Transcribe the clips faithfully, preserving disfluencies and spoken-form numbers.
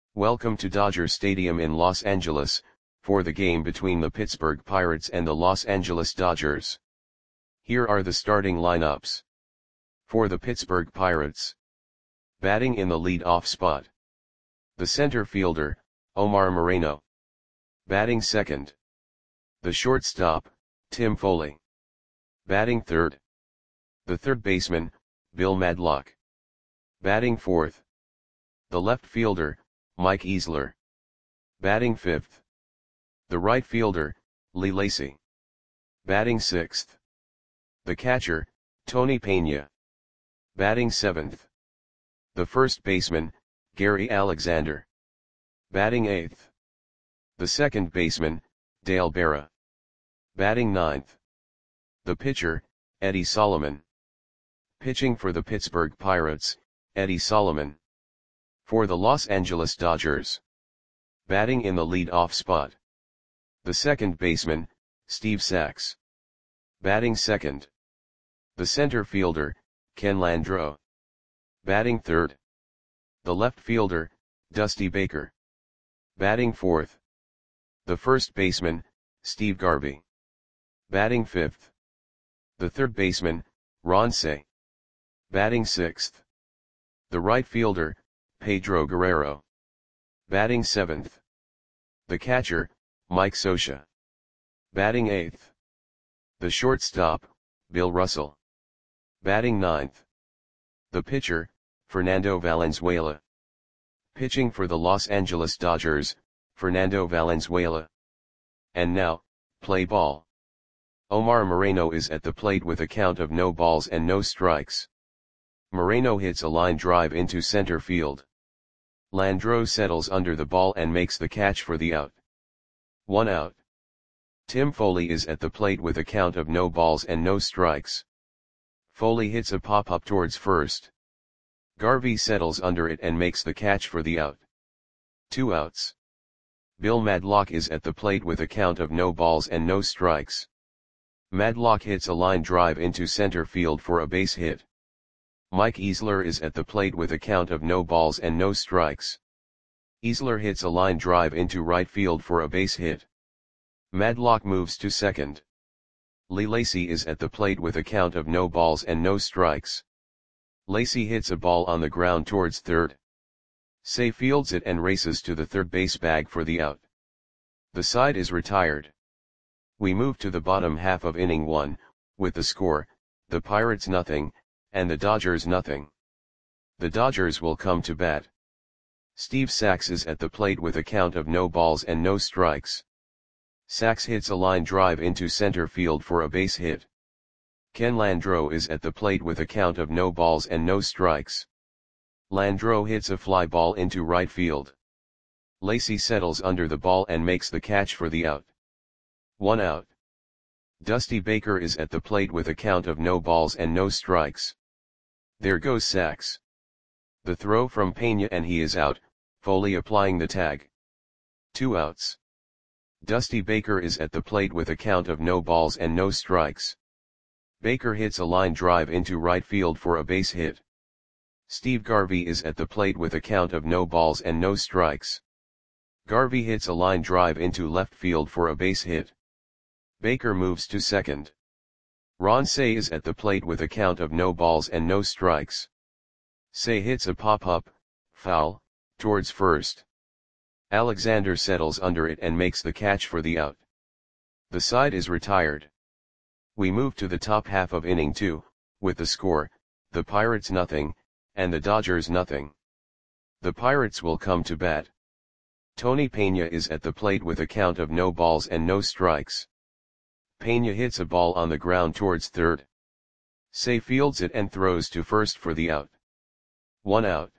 Welcome to Dodger Stadium in Los Angeles, for the game between the Pittsburgh Pirates and the Los Angeles Dodgers. Here are the starting lineups. For the Pittsburgh Pirates. Batting in the lead-off spot. The center fielder, Omar Moreno. Batting second. The shortstop, Tim Foley. Batting third. The third baseman, Bill Madlock. Batting fourth. The left fielder, Mike Easler. Batting fifth. The right fielder, Lee Lacy. Batting sixth. The catcher, Tony Pena. Batting seventh. The first baseman, Gary Alexander. Batting eighth. The second baseman, Dale Berra. Batting ninth. The pitcher, Eddie Solomon. Pitching for the Pittsburgh Pirates, Eddie Solomon. For the Los Angeles Dodgers. Batting in the lead-off spot. The second baseman, Steve Sax. Batting second. The center fielder, Ken Landreaux. Batting third. The left fielder, Dusty Baker. Batting fourth. The first baseman, Steve Garvey. Batting fifth. The third baseman, Ron Cey. Batting sixth. The right fielder, Pedro Guerrero. Batting seventh. The catcher, Mike Scioscia. Batting eighth. The shortstop, Bill Russell. Batting ninth. The pitcher, Fernando Valenzuela. Pitching for the Los Angeles Dodgers, Fernando Valenzuela. And now, play ball. Omar Moreno is at the plate with a count of no balls and no strikes. Moreno hits a line drive into center field. Landreaux settles under the ball and makes the catch for the out. One out. Tim Foley is at the plate with a count of no balls and no strikes. Foley hits a pop-up towards first. Garvey settles under it and makes the catch for the out. Two outs. Bill Madlock is at the plate with a count of no balls and no strikes. Madlock hits a line drive into center field for a base hit. Mike Easler is at the plate with a count of no balls and no strikes. Easler hits a line drive into right field for a base hit. Madlock moves to second. Lee Lacy is at the plate with a count of no balls and no strikes. Lacy hits a ball on the ground towards third. Cey fields it and races to the third base bag for the out. The side is retired. We move to the bottom half of inning one, with the score, the Pirates nothing, and the Dodgers nothing. The Dodgers will come to bat. Steve Sax is at the plate with a count of no balls and no strikes. Sax hits a line drive into center field for a base hit. Ken Landreaux is at the plate with a count of no balls and no strikes. Landreaux hits a fly ball into right field. Lacy settles under the ball and makes the catch for the out. One out. Dusty Baker is at the plate with a count of no balls and no strikes. There goes Sax. The throw from Pena and he is out, Foley applying the tag. Two outs. Dusty Baker is at the plate with a count of no balls and no strikes. Baker hits a line drive into right field for a base hit. Steve Garvey is at the plate with a count of no balls and no strikes. Garvey hits a line drive into left field for a base hit. Baker moves to second. Ron Cey is at the plate with a count of no balls and no strikes. Cey hits a pop-up, foul, towards first. Alexander settles under it and makes the catch for the out. The side is retired. We move to the top half of inning two, with the score, the Pirates nothing, and the Dodgers nothing. The Pirates will come to bat. Tony Pena is at the plate with a count of no balls and no strikes. Pena hits a ball on the ground towards third. Cey fields it and throws to first for the out. One out.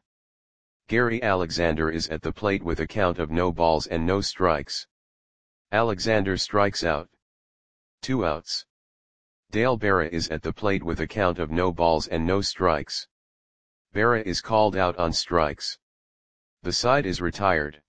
Gary Alexander is at the plate with a count of no balls and no strikes. Alexander strikes out. Two outs. Dale Berra is at the plate with a count of no balls and no strikes. Berra is called out on strikes. The side is retired.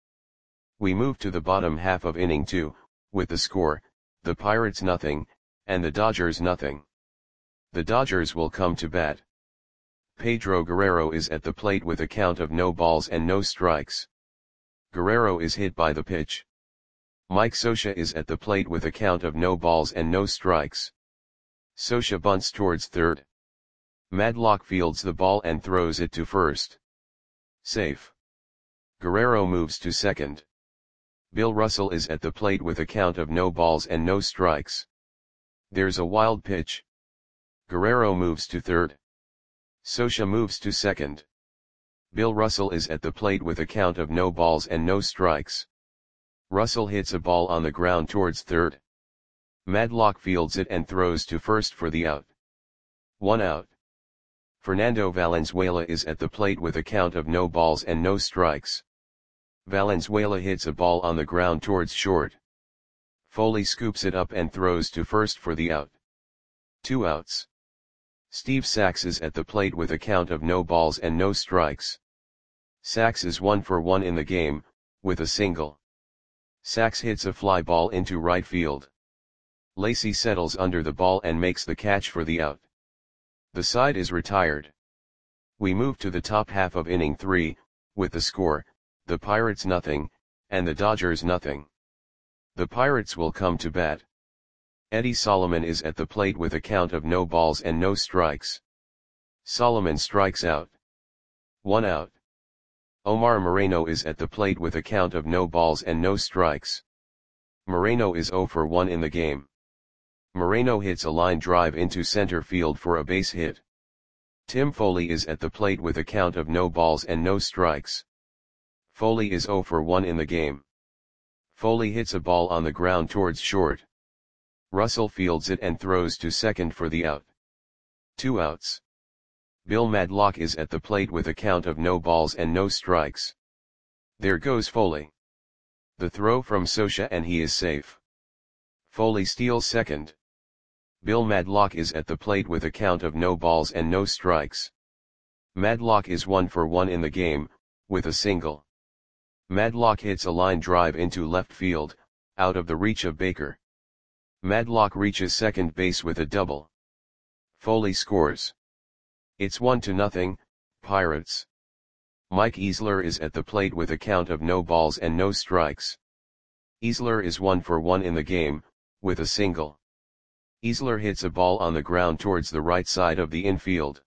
We move to the bottom half of inning two, with the score, the Pirates nothing, and the Dodgers nothing. The Dodgers will come to bat. Pedro Guerrero is at the plate with a count of no balls and no strikes. Guerrero is hit by the pitch. Mike Scioscia is at the plate with a count of no balls and no strikes. Scioscia bunts towards third. Madlock fields the ball and throws it to first. Safe. Guerrero moves to second. Bill Russell is at the plate with a count of no balls and no strikes. There's a wild pitch. Guerrero moves to third. Scioscia moves to second. Bill Russell is at the plate with a count of no balls and no strikes. Russell hits a ball on the ground towards third. Madlock fields it and throws to first for the out. One out. Fernando Valenzuela is at the plate with a count of no balls and no strikes. Valenzuela hits a ball on the ground towards short. Foley scoops it up and throws to first for the out. Two outs. Steve Sax is at the plate with a count of no balls and no strikes. Sax is one for one in the game, with a single. Sax hits a fly ball into right field. Lacy settles under the ball and makes the catch for the out. The side is retired. We move to the top half of inning three, with the score, the Pirates nothing, and the Dodgers nothing. The Pirates will come to bat. Eddie Solomon is at the plate with a count of no balls and no strikes. Solomon strikes out. One out. Omar Moreno is at the plate with a count of no balls and no strikes. Moreno is zero for one in the game. Moreno hits a line drive into center field for a base hit. Tim Foley is at the plate with a count of no balls and no strikes. Foley is zero for one in the game. Foley hits a ball on the ground towards short. Russell fields it and throws to second for the out. Two outs. Bill Madlock is at the plate with a count of no balls and no strikes. There goes Foley. The throw from Scioscia and he is safe. Foley steals second. Bill Madlock is at the plate with a count of no balls and no strikes. Madlock is one for one in the game, with a single. Madlock hits a line drive into left field, out of the reach of Baker. Madlock reaches second base with a double. Foley scores. It's one to nothing, Pirates. Mike Easler is at the plate with a count of no balls and no strikes. Easler is one for one in the game, with a single. Easler hits a ball on the ground towards the right side of the infield.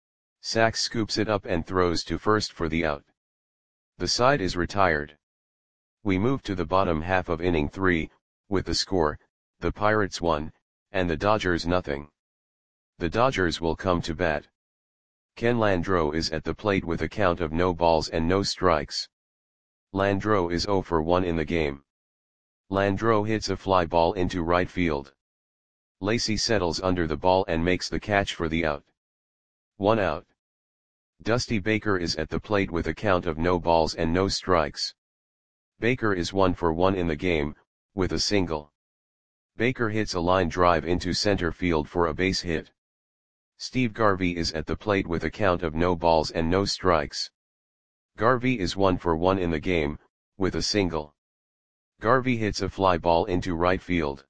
Sax scoops it up and throws to first for the out. The side is retired. We move to the bottom half of inning three, with the score, the Pirates one, and the Dodgers nothing. The Dodgers will come to bat. Ken Landreaux is at the plate with a count of no balls and no strikes. Landreaux is zero for one in the game. Landreaux hits a fly ball into right field. Lacy settles under the ball and makes the catch for the out. One out. Dusty Baker is at the plate with a count of no balls and no strikes. Baker is one for one in the game, with a single. Baker hits a line drive into center field for a base hit. Steve Garvey is at the plate with a count of no balls and no strikes. Garvey is one for one in the game, with a single. Garvey hits a fly ball into right field.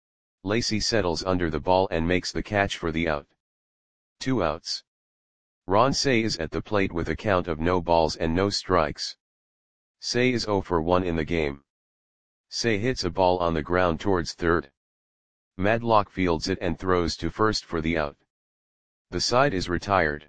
Lacy settles under the ball and makes the catch for the out. Two outs. Ron Cey is at the plate with a count of no balls and no strikes. Cey is zero for one in the game. Cey hits a ball on the ground towards third. Madlock fields it and throws to first for the out. The side is retired.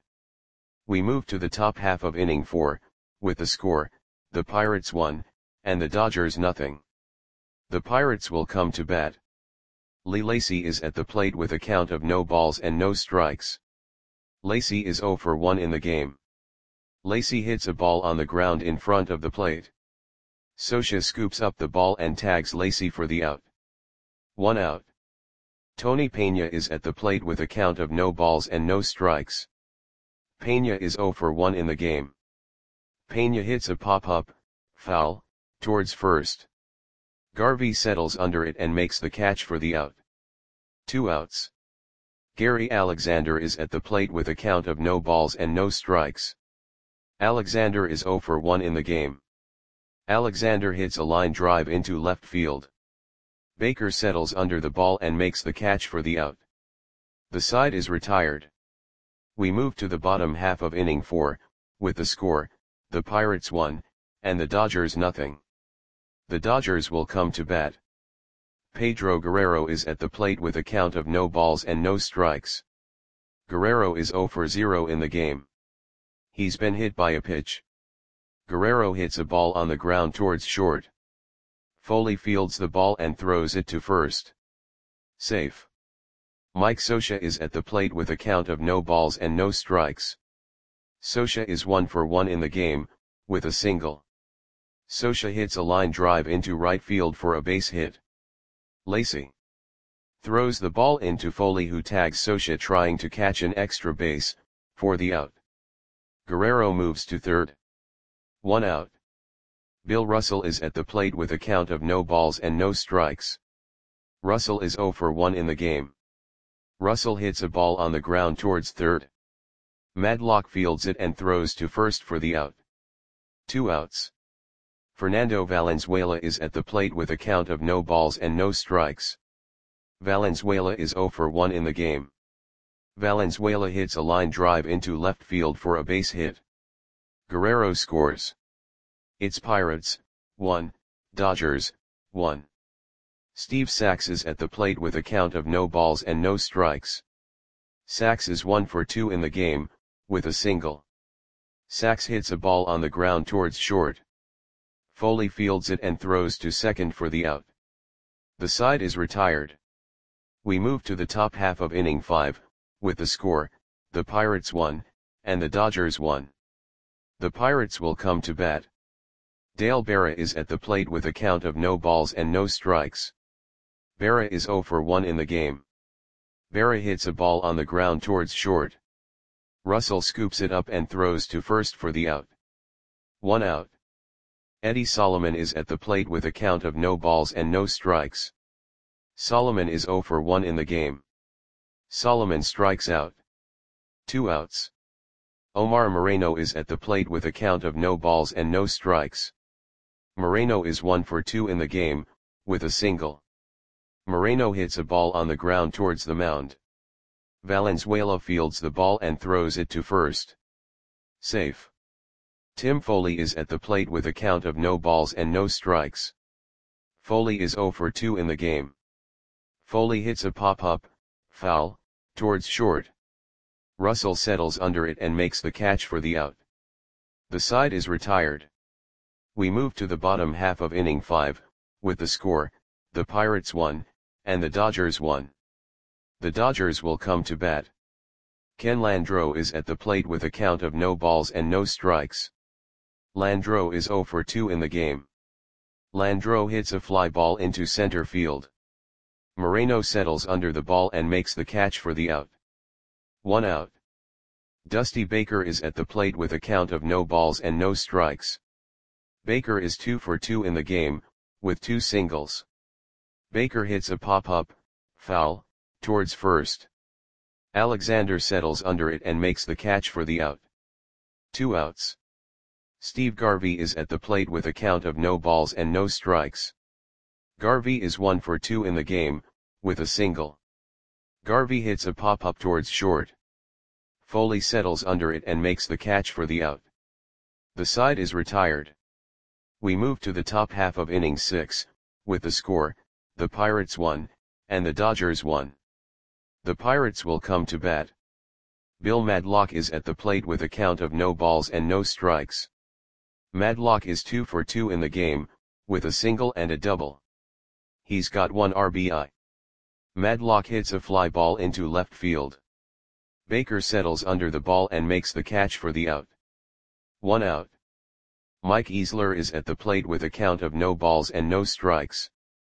We move to the top half of inning four, with the score, the Pirates one, and the Dodgers nothing. The Pirates will come to bat. Lee Lacy is at the plate with a count of no balls and no strikes. Lacy is zero for one in the game. Lacy hits a ball on the ground in front of the plate. Scioscia scoops up the ball and tags Lacy for the out. One out. Tony Pena is at the plate with a count of no balls and no strikes. Pena is zero for one in the game. Pena hits a pop-up, foul, towards first. Garvey settles under it and makes the catch for the out. Two outs. Gary Alexander is at the plate with a count of no balls and no strikes. Alexander is zero for one in the game. Alexander hits a line drive into left field. Baker settles under the ball and makes the catch for the out. The side is retired. We move to the bottom half of inning four, with the score, the Pirates one, and the Dodgers nothing. The Dodgers will come to bat. Pedro Guerrero is at the plate with a count of no balls and no strikes. Guerrero is zero for zero in the game. He's been hit by a pitch. Guerrero hits a ball on the ground towards short. Foley fields the ball and throws it to first. Safe. Mike Scioscia is at the plate with a count of no balls and no strikes. Scioscia is one for one in the game, with a single. Scioscia hits a line drive into right field for a base hit. Lacy throws the ball into Foley, who tags Scioscia trying to catch an extra base, for the out. Guerrero moves to third. One out. Bill Russell is at the plate with a count of no balls and no strikes. Russell is zero for one in the game. Russell hits a ball on the ground towards third. Madlock fields it and throws to first for the out. Two outs. Fernando Valenzuela is at the plate with a count of no balls and no strikes. Valenzuela is zero for one in the game. Valenzuela hits a line drive into left field for a base hit. Guerrero scores. It's Pirates, one, Dodgers, one. Steve Sax is at the plate with a count of no balls and no strikes. Sax is one for two in the game, with a single. Sax hits a ball on the ground towards short. Foley fields it and throws to second for the out. The side is retired. We move to the top half of inning five, with the score, the Pirates one, and the Dodgers one. The Pirates will come to bat. Dale Berra is at the plate with a count of no balls and no strikes. Berra is zero for one in the game. Berra hits a ball on the ground towards short. Russell scoops it up and throws to first for the out. One out. Eddie Solomon is at the plate with a count of no balls and no strikes. Solomon is zero for one in the game. Solomon strikes out. Two outs. Omar Moreno is at the plate with a count of no balls and no strikes. Moreno is one for two in the game, with a single. Moreno hits a ball on the ground towards the mound. Valenzuela fields the ball and throws it to first. Safe. Tim Foley is at the plate with a count of no balls and no strikes. Foley is zero for two in the game. Foley hits a pop-up, foul, towards short. Russell settles under it and makes the catch for the out. The side is retired. We move to the bottom half of inning five, with the score, the Pirates one, and the Dodgers one. The Dodgers will come to bat. Ken Landreaux is at the plate with a count of no balls and no strikes. Landreaux is zero for two in the game. Landreaux hits a fly ball into center field. Moreno settles under the ball and makes the catch for the out. One out. Dusty Baker is at the plate with a count of no balls and no strikes. Baker is two for two in the game, with two singles. Baker hits a pop-up, foul, towards first. Alexander settles under it and makes the catch for the out. Two outs. Steve Garvey is at the plate with a count of no balls and no strikes. Garvey is one for two in the game, with a single. Garvey hits a pop-up towards short. Foley settles under it and makes the catch for the out. The side is retired. We move to the top half of inning six, with the score, the Pirates one, and the Dodgers one. The Pirates will come to bat. Bill Madlock is at the plate with a count of no balls and no strikes. Madlock is two for two in the game, with a single and a double. He's got one R B I. Madlock hits a fly ball into left field. Baker settles under the ball and makes the catch for the out. One out. Mike Easler is at the plate with a count of no balls and no strikes.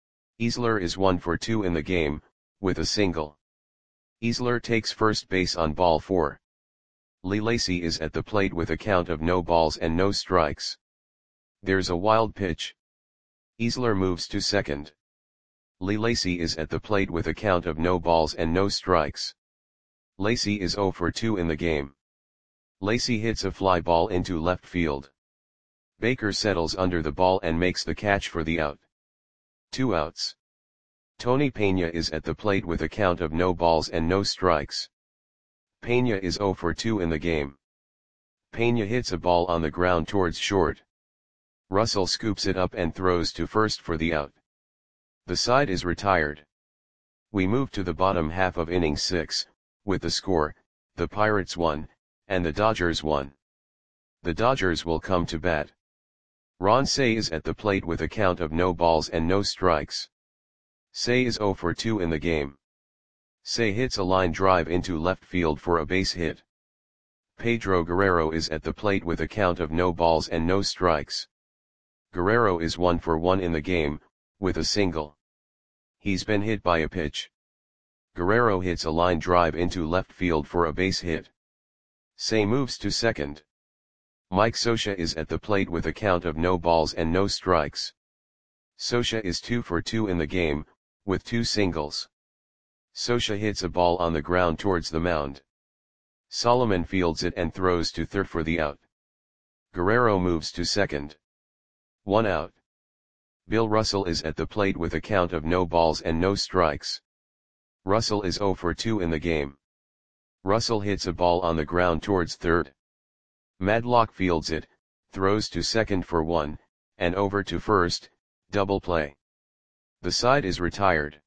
Easler is one for two in the game, with a single. Easler takes first base on ball four. Lee Lacy is at the plate with a count of no balls and no strikes. There's a wild pitch. Easler moves to second. Lee Lacy is at the plate with a count of no balls and no strikes. Lacy is zero for two in the game. Lacy hits a fly ball into left field. Baker settles under the ball and makes the catch for the out. Two outs. Tony Peña is at the plate with a count of no balls and no strikes. Peña is zero for two in the game. Peña hits a ball on the ground towards short. Russell scoops it up and throws to first for the out. The side is retired. We move to the bottom half of inning six, with the score, the Pirates one, and the Dodgers one. The Dodgers will come to bat. Ron Cey is at the plate with a count of no balls and no strikes. Cey is oh for two in the game. Cey hits a line drive into left field for a base hit. Pedro Guerrero is at the plate with a count of no balls and no strikes. Guerrero is one for one in the game, with a single. He's been hit by a pitch. Guerrero hits a line drive into left field for a base hit. Cey moves to second. Mike Scioscia is at the plate with a count of no balls and no strikes. Scioscia is two for two in the game, with two singles. Scioscia hits a ball on the ground towards the mound. Solomon fields it and throws to third for the out. Guerrero moves to second. One out. Bill Russell is at the plate with a count of no balls and no strikes. Russell is oh for two in the game. Russell hits a ball on the ground towards third. Madlock fields it, throws to second for one, and over to first, double play. The side is retired.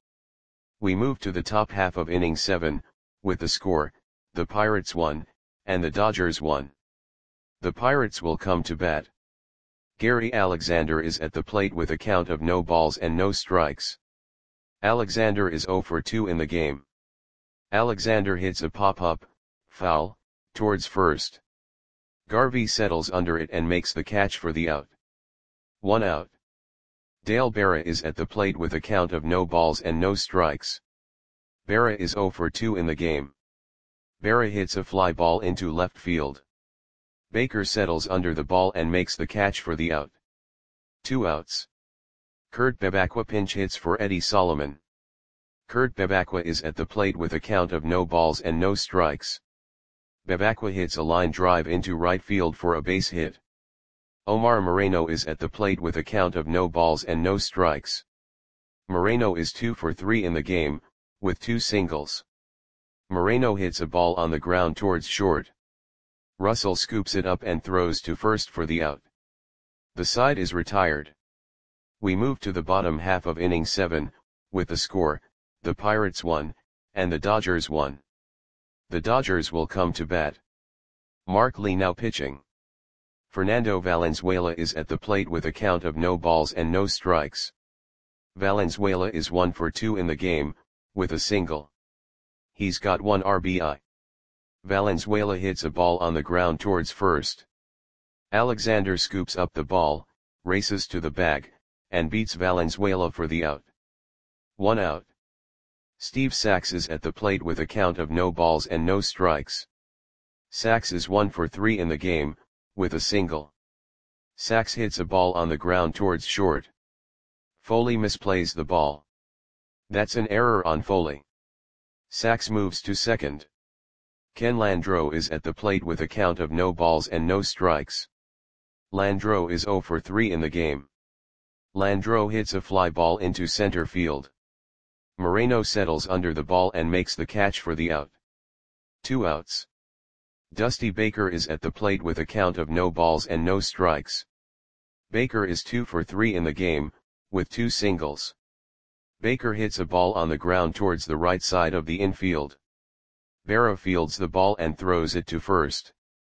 We move to the top half of inning seven, with the score, the Pirates one, and the Dodgers one. The Pirates will come to bat. Gary Alexander is at the plate with a count of no balls and no strikes. Alexander is oh for two in the game. Alexander hits a pop-up, foul, towards first. Garvey settles under it and makes the catch for the out. One out. Dale Berra is at the plate with a count of no balls and no strikes. Berra is oh for two in the game. Berra hits a fly ball into left field. Baker settles under the ball and makes the catch for the out. Two outs. Kurt Bebacqua pinch hits for Eddie Solomon. Kurt Bebacqua is at the plate with a count of no balls and no strikes. Bebacqua hits a line drive into right field for a base hit. Omar Moreno is at the plate with a count of no balls and no strikes. Moreno is two for three in the game, with two singles. Moreno hits a ball on the ground towards short. Russell scoops it up and throws to first for the out. The side is retired. We move to the bottom half of inning seven, with the score, the Pirates one, and the Dodgers one. The Dodgers will come to bat. Mark Lee now pitching. Fernando Valenzuela is at the plate with a count of no balls and no strikes. Valenzuela is one for two in the game, with a single. He's got one R B I. Valenzuela hits a ball on the ground towards first. Alexander scoops up the ball, races to the bag, and beats Valenzuela for the out. One out. Steve Sax is at the plate with a count of no balls and no strikes. Sax is one for three in the game, with a single. Sax hits a ball on the ground towards short. Foley misplays the ball. That's an error on Foley. Sax moves to second. Ken Landreau is at the plate with a count of no balls and no strikes. Landreau is oh for three in the game. Landreau hits a fly ball into center field. Moreno settles under the ball and makes the catch for the out. Two outs. Dusty Baker is at the plate with a count of no balls and no strikes. Baker is two for three in the game, with two singles. Baker hits a ball on the ground towards the right side of the infield. Berra fields the ball and throws it to first.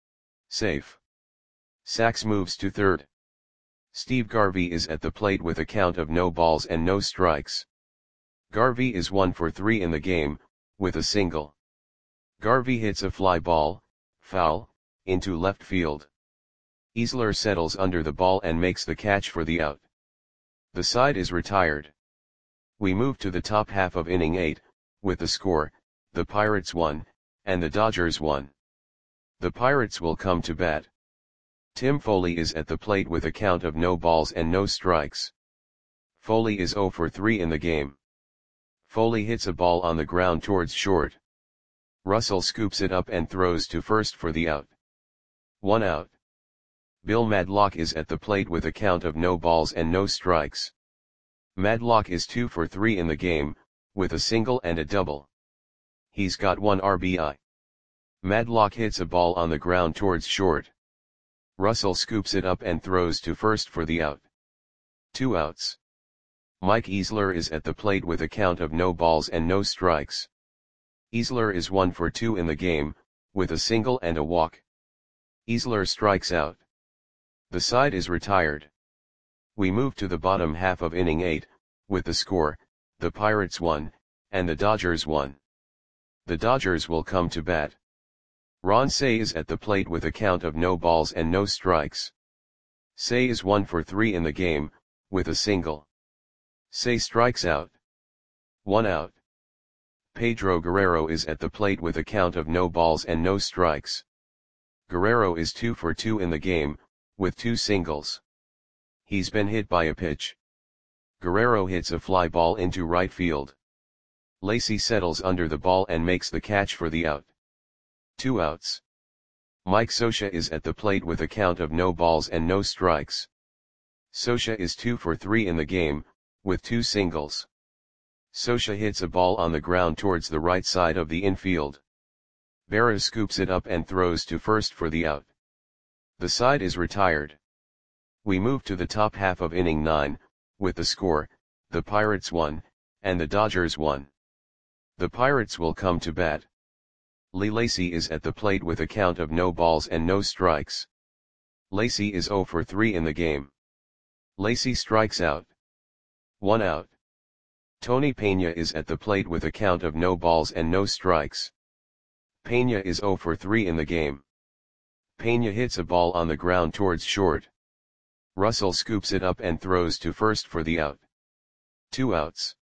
Safe. Sax moves to third. Steve Garvey is at the plate with a count of no balls and no strikes. Garvey is one for three in the game, with a single. Garvey hits a fly ball, foul, into left field. Easler settles under the ball and makes the catch for the out. The side is retired. We move to the top half of inning eight, with the score, the Pirates one, and the Dodgers one. The Pirates will come to bat. Tim Foley is at the plate with a count of no balls and no strikes. Foley is oh for three in the game. Foley hits a ball on the ground towards short. Russell scoops it up and throws to first for the out. One out. Bill Madlock is at the plate with a count of no balls and no strikes. Madlock is two for three in the game, with a single and a double. He's got one R B I. Madlock hits a ball on the ground towards short. Russell scoops it up and throws to first for the out. Two outs. Mike Easler is at the plate with a count of no balls and no strikes. Easler is one for two in the game, with a single and a walk. Easler strikes out. The side is retired. We move to the bottom half of inning eight, with the score, the Pirates won, and the Dodgers won. The Dodgers will come to bat. Ron Cey is at the plate with a count of no balls and no strikes. Cey is one for three in the game, with a single. Cey strikes out. One out. Pedro Guerrero is at the plate with a count of no balls and no strikes. Guerrero is two for two in the game, with two singles. He's been hit by a pitch. Guerrero hits a fly ball into right field. Lacy settles under the ball and makes the catch for the out. Two outs. Mike Scioscia is at the plate with a count of no balls and no strikes. Scioscia is two for three in the game, with two singles. Scioscia hits a ball on the ground towards the right side of the infield. Berra scoops it up and throws to first for the out. The side is retired. We move to the top half of inning nine, with the score, the Pirates won, and the Dodgers won. The Pirates will come to bat. Lee Lacy is at the plate with a count of no balls and no strikes. Lacy is zero for three in the game. Lacy strikes out. One out. Tony Peña is at the plate with a count of no balls and no strikes. Peña is zero for three in the game. Peña hits a ball on the ground towards short. Russell scoops it up and throws to first for the out. Two outs.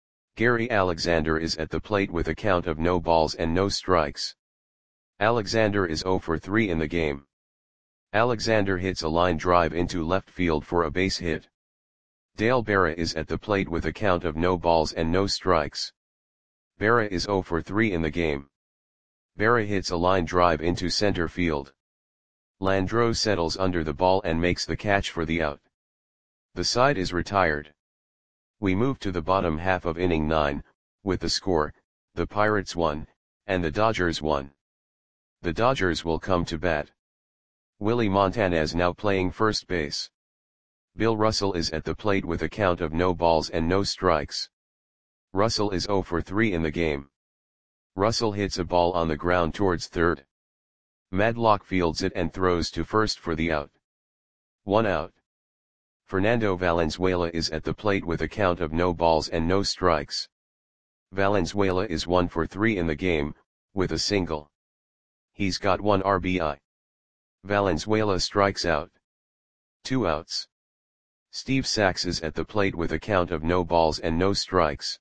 Gary Alexander is at the plate with a count of no balls and no strikes. Alexander is zero for three in the game. Alexander hits a line drive into left field for a base hit. Dale Berra is at the plate with a count of no balls and no strikes. Berra is zero for three in the game. Berra hits a line drive into center field. Landreaux settles under the ball and makes the catch for the out. The side is retired. We move to the bottom half of inning nine, with the score, the Pirates won, and the Dodgers won. The Dodgers will come to bat. Willie Montanez now playing first base. Bill Russell is at the plate with a count of no balls and no strikes. Russell is zero for three in the game. Russell hits a ball on the ground towards third. Madlock fields it and throws to first for the out. One out. Fernando Valenzuela is at the plate with a count of no balls and no strikes. Valenzuela is one for three in the game, with a single. He's got one R B I. Valenzuela strikes out. Two outs. Steve Sax is at the plate with a count of no balls and no strikes.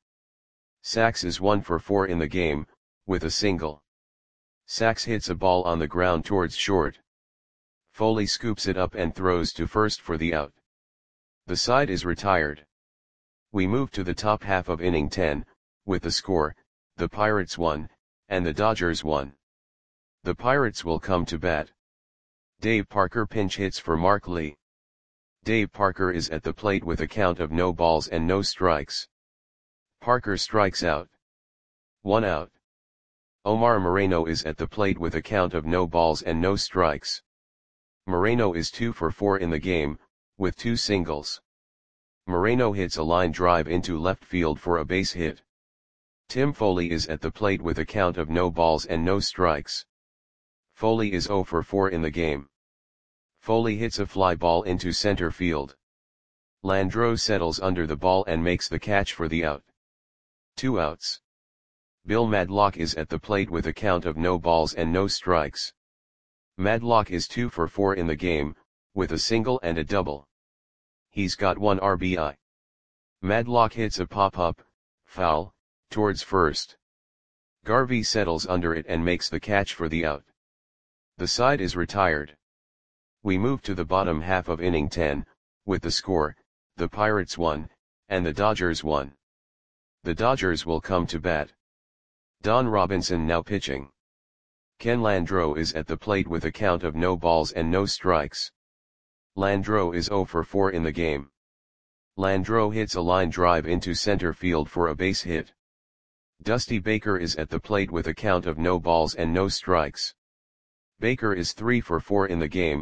Sax is one for four in the game, with a single. Sax hits a ball on the ground towards short. Foley scoops it up and throws to first for the out. The side is retired. We move to the top half of inning ten, with the score, the Pirates won, and the Dodgers won. The Pirates will come to bat. Dave Parker pinch hits for Mark Lee. Dave Parker is at the plate with a count of no balls and no strikes. Parker strikes out. One out. Omar Moreno is at the plate with a count of no balls and no strikes. Moreno is two for four in the game, with two singles. Moreno hits a line drive into left field for a base hit. Tim Foley is at the plate with a count of no balls and no strikes. Foley is zero for four in the game. Foley hits a fly ball into center field. Landreaux settles under the ball and makes the catch for the out. Two outs. Bill Madlock is at the plate with a count of no balls and no strikes. Madlock is two for four in the game, with a single and a double. He's got one R B I. Madlock hits a pop-up, foul, towards first. Garvey settles under it and makes the catch for the out. The side is retired. We move to the bottom half of inning ten, with the score, the Pirates won, and the Dodgers won. The Dodgers will come to bat. Don Robinson now pitching. Ken Landreaux is at the plate with a count of no balls and no strikes. Landreaux is zero for four in the game. Landreaux hits a line drive into center field for a base hit. Dusty Baker is at the plate with a count of no balls and no strikes. Baker is three for four in the game,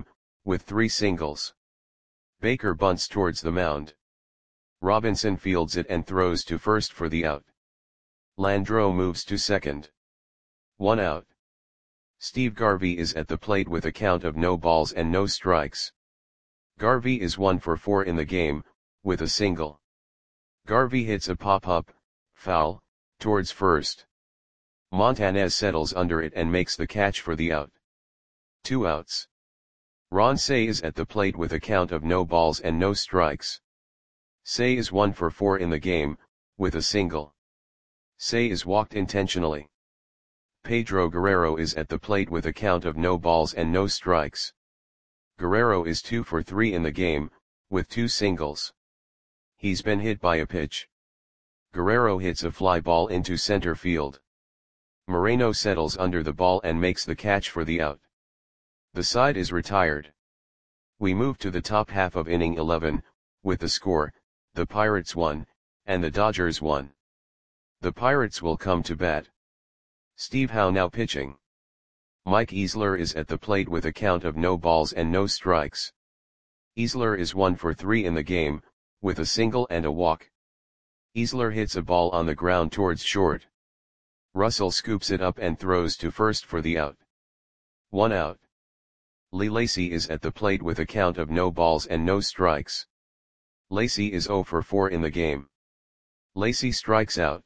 with three singles. Baker bunts towards the mound. Robinson fields it and throws to first for the out. Landreau moves to second. One out. Steve Garvey is at the plate with a count of no balls and no strikes. Garvey is one for four in the game, with a single. Garvey hits a pop-up, foul, towards first. Montanez settles under it and makes the catch for the out. Two outs. Ron Cey is at the plate with a count of no balls and no strikes. Cey is one for four in the game, with a single. Cey is walked intentionally. Pedro Guerrero is at the plate with a count of no balls and no strikes. Guerrero is two for three in the game, with two singles. He's been hit by a pitch. Guerrero hits a fly ball into center field. Moreno settles under the ball and makes the catch for the out. The side is retired. We move to the top half of inning eleven, with the score, the Pirates won, and the Dodgers won. The Pirates will come to bat. Steve Howe now pitching. Mike Easler is at the plate with a count of no balls and no strikes. Easler is one for three in the game, with a single and a walk. Easler hits a ball on the ground towards short. Russell scoops it up and throws to first for the out. One out. Lee Lacy is at the plate with a count of no balls and no strikes. Lacy is zero for four in the game. Lacy strikes out.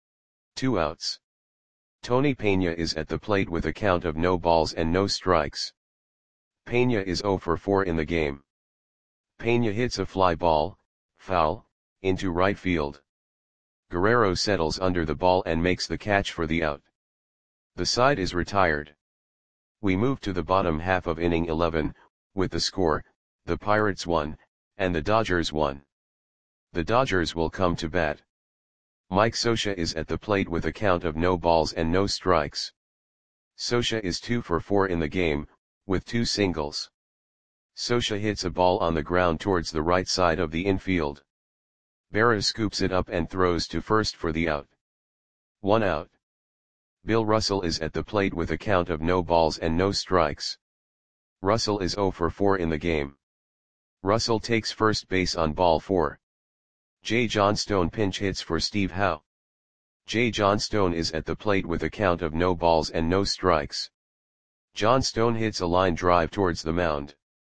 Two outs. Tony Peña is at the plate with a count of no balls and no strikes. Peña is zero for four in the game. Peña hits a fly ball, foul, into right field. Guerrero settles under the ball and makes the catch for the out. The side is retired. We move to the bottom half of inning eleven, with the score, the Pirates won, and the Dodgers won. The Dodgers will come to bat. Mike Scioscia is at the plate with a count of no balls and no strikes. Scioscia is two for four in the game, with two singles. Scioscia hits a ball on the ground towards the right side of the infield. Berra scoops it up and throws to first for the out. One out. Bill Russell is at the plate with a count of no balls and no strikes. Russell is zero for four in the game. Russell takes first base on ball four. Jay Johnstone pinch hits for Steve Howe. Jay Johnstone is at the plate with a count of no balls and no strikes. Johnstone hits a line drive towards the mound.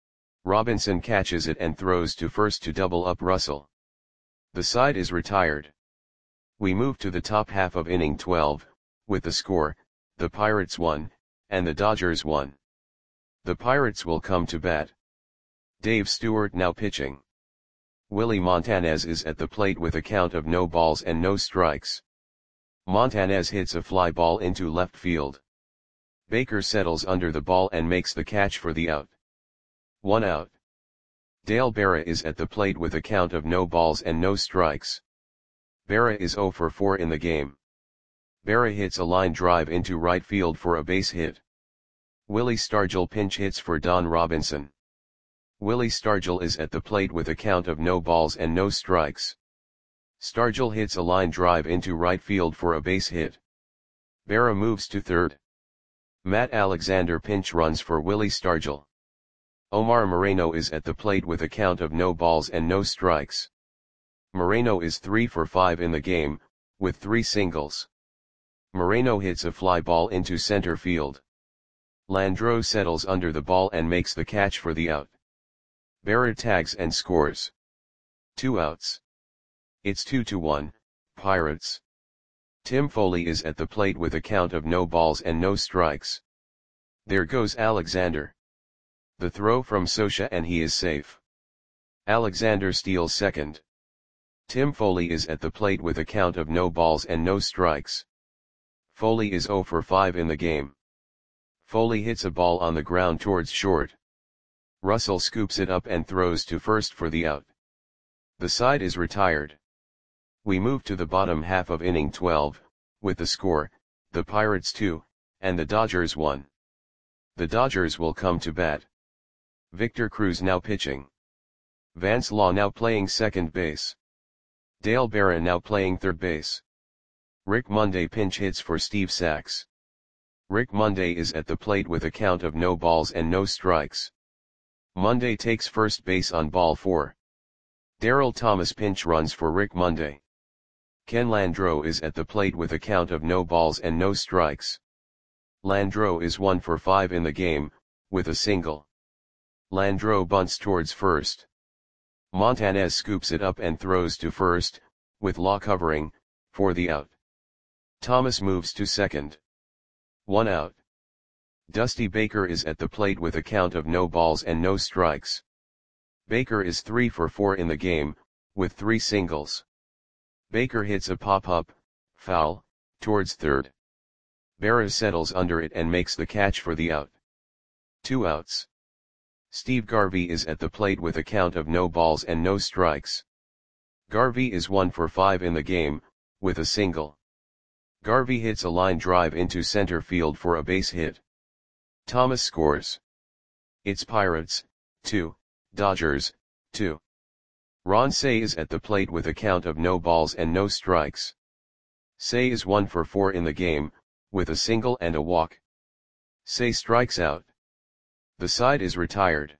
Robinson catches it and throws to first to double up Russell. The side is retired. We move to the top half of inning twelve, with the score, the Pirates won, and the Dodgers won. The Pirates will come to bat. Dave Stewart now pitching. Willie Montanez is at the plate with a count of no balls and no strikes. Montanez hits a fly ball into left field. Baker settles under the ball and makes the catch for the out. One out. Dale Berra is at the plate with a count of no balls and no strikes. Berra is zero for four in the game. Berra hits a line drive into right field for a base hit. Willie Stargell pinch hits for Don Robinson. Willie Stargell is at the plate with a count of no balls and no strikes. Stargell hits a line drive into right field for a base hit. Berra moves to third. Matt Alexander pinch runs for Willie Stargell. Omar Moreno is at the plate with a count of no balls and no strikes. Moreno is three for five in the game, with three singles. Moreno hits a fly ball into center field. Landreau settles under the ball and makes the catch for the out. Berra tags and scores. Two outs. It's two to one, Pirates. Tim Foley is at the plate with a count of no balls and no strikes. There goes Alexander. The throw from Scioscia and he is safe. Alexander steals second. Tim Foley is at the plate with a count of no balls and no strikes. Foley is zero for five in the game. Foley hits a ball on the ground towards short. Russell scoops it up and throws to first for the out. The side is retired. We move to the bottom half of inning twelve, with the score, the Pirates two, and the Dodgers one. The Dodgers will come to bat. Victor Cruz now pitching. Vance Law now playing second base. Dale Berra now playing third base. Rick Monday pinch hits for Steve Sax. Rick Monday is at the plate with a count of no balls and no strikes. Monday takes first base on ball four. Darryl Thomas pinch runs for Rick Monday. Ken Landreau is at the plate with a count of no balls and no strikes. Landreau is one for five in the game, with a single. Landreau bunts towards first. Montanez scoops it up and throws to first, with Law covering, for the out. Thomas moves to second. One out. Dusty Baker is at the plate with a count of no balls and no strikes. Baker is three for four in the game, with three singles. Baker hits a pop-up, foul, towards third. Berra settles under it and makes the catch for the out. Two outs. Steve Garvey is at the plate with a count of no balls and no strikes. Garvey is one for five in the game, with a single. Garvey hits a line drive into center field for a base hit. Thomas scores. It's Pirates, two, Dodgers, two. Ron Cey is at the plate with a count of no balls and no strikes. Cey is one for four in the game, with a single and a walk. Cey strikes out. The side is retired.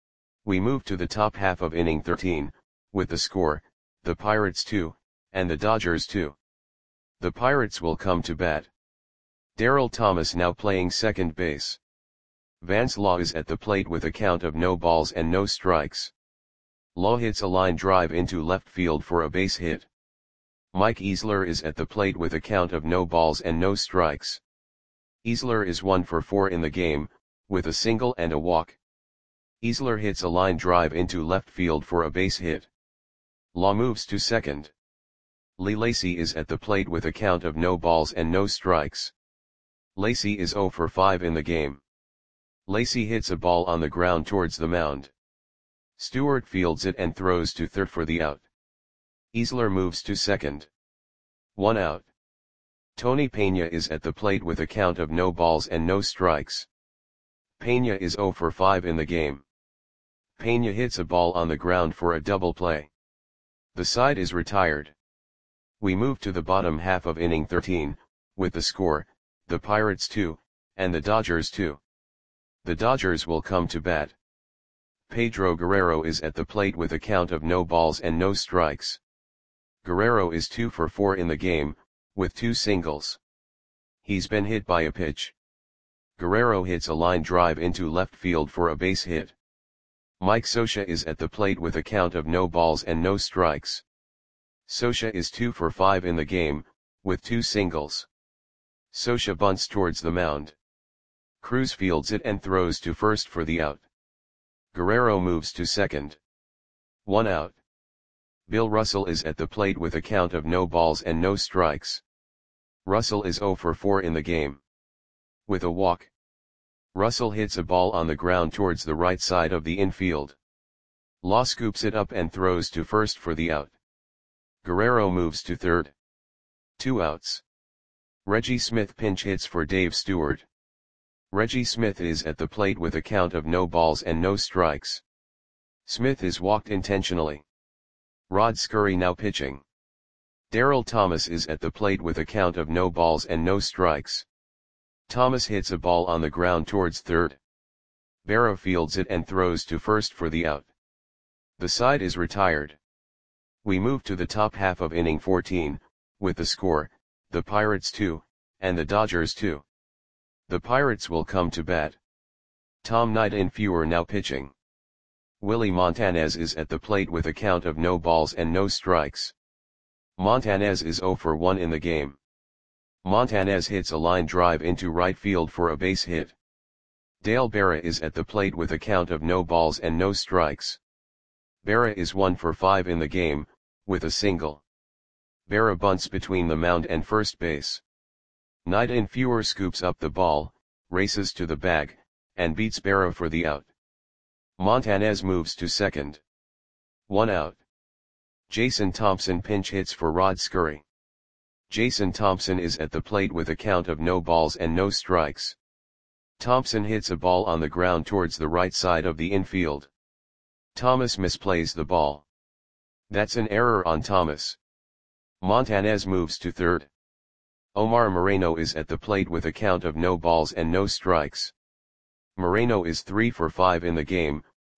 We move to the top half of inning thirteen, with the score, the Pirates two, and the Dodgers two. The Pirates will come to bat. Darryl Thomas now playing second base. Vance Law is at the plate with a count of no balls and no strikes. Law hits a line drive into left field for a base hit. Mike Easler is at the plate with a count of no balls and no strikes. Easler is one for four in the game, with a single and a walk. Easler hits a line drive into left field for a base hit. Law moves to second. Lee Lacy is at the plate with a count of no balls and no strikes. Lacy is zero for five in the game. Lacy hits a ball on the ground towards the mound. Stewart fields it and throws to third for the out. Easler moves to second. One out. Tony Pena is at the plate with a count of no balls and no strikes. Pena is zero for five in the game. Pena hits a ball on the ground for a double play. The side is retired. We move to the bottom half of inning thirteen, with the score, the Pirates two, and the Dodgers two. The Dodgers will come to bat. Pedro Guerrero is at the plate with a count of no balls and no strikes. Guerrero is two for four in the game, with two singles. He's been hit by a pitch. Guerrero hits a line drive into left field for a base hit. Mike Scioscia is at the plate with a count of no balls and no strikes. Scioscia is two for five in the game, with two singles. Scioscia bunts towards the mound. Cruz fields it and throws to first for the out. Guerrero moves to second. One out. Bill Russell is at the plate with a count of no balls and no strikes. Russell is zero for four in the game. With a walk. Russell hits a ball on the ground towards the right side of the infield. Law scoops it up and throws to first for the out. Guerrero moves to third. Two outs. Reggie Smith pinch hits for Dave Stewart. Reggie Smith is at the plate with a count of no balls and no strikes. Smith is walked intentionally. Rod Scurry now pitching. Darryl Thomas is at the plate with a count of no balls and no strikes. Thomas hits a ball on the ground towards third. Berra fields it and throws to first for the out. The side is retired. We move to the top half of inning fourteen, with the score, the Pirates two, and the Dodgers two. The Pirates will come to bat. Tom Nightinfuer now pitching. Willie Montanez is at the plate with a count of no balls and no strikes. Montanez is zero for one in the game. Montanez hits a line drive into right field for a base hit. Dale Berra is at the plate with a count of no balls and no strikes. Berra is one for five in the game, with a single. Berra bunts between the mound and first base. Nightinfuer scoops up the ball, races to the bag, and beats Berra for the out. Montanez moves to second. One out. Jason Thompson pinch hits for Rod Scurry. Jason Thompson is at the plate with a count of no balls and no strikes. Thompson hits a ball on the ground towards the right side of the infield. Thomas misplays the ball. That's an error on Thomas. Montanez moves to third. Omar Moreno is at the plate with a count of no balls and no strikes. Moreno is three for five in the game,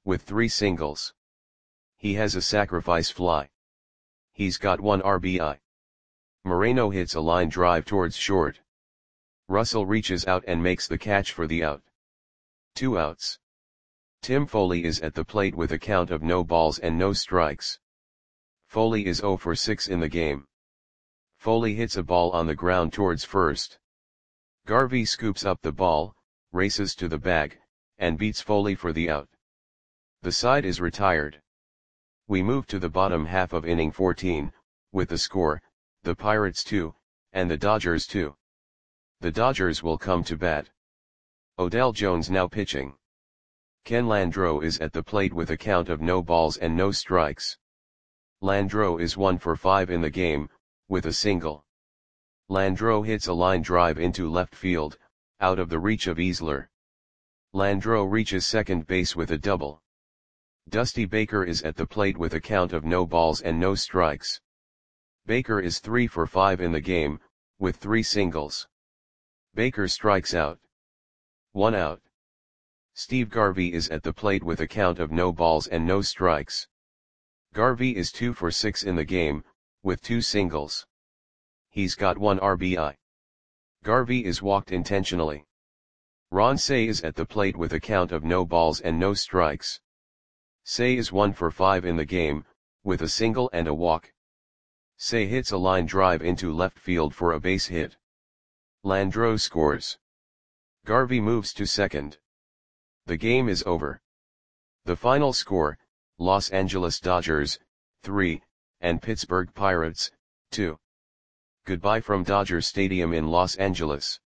with three singles. He has a sacrifice fly. He's got one R B I. Moreno hits a line drive towards short. Russell reaches out and makes the catch for the out. Two outs. Tim Foley is at the plate with a count of no balls and no strikes. Foley is zero for six in the game. Foley hits a ball on the ground towards first. Garvey scoops up the ball, races to the bag, and beats Foley for the out. The side is retired. We move to the bottom half of inning fourteen, with the score, the Pirates two, and the Dodgers two. The Dodgers will come to bat. Odell Jones now pitching. Ken Landreau is at the plate with a count of no balls and no strikes. Landreau is one for five in the game, with a single. Landreau hits a line drive into left field, out of the reach of Easler. Landreau reaches second base with a double. Dusty Baker is at the plate with a count of no balls and no strikes. Baker is three for five in the game, with three singles. Baker strikes out. One out. Steve Garvey is at the plate with a count of no balls and no strikes. Garvey is two for six in the game, with two singles. He's got one R B I. Garvey is walked intentionally. Ron Cey is at the plate with a count of no balls and no strikes. Cey is one for five in the game, with a single and a walk. Cey hits a line drive into left field for a base hit. Landreau scores. Garvey moves to second. The game is over. The final score, Los Angeles Dodgers, three, and Pittsburgh Pirates, two. Goodbye from Dodger Stadium in Los Angeles.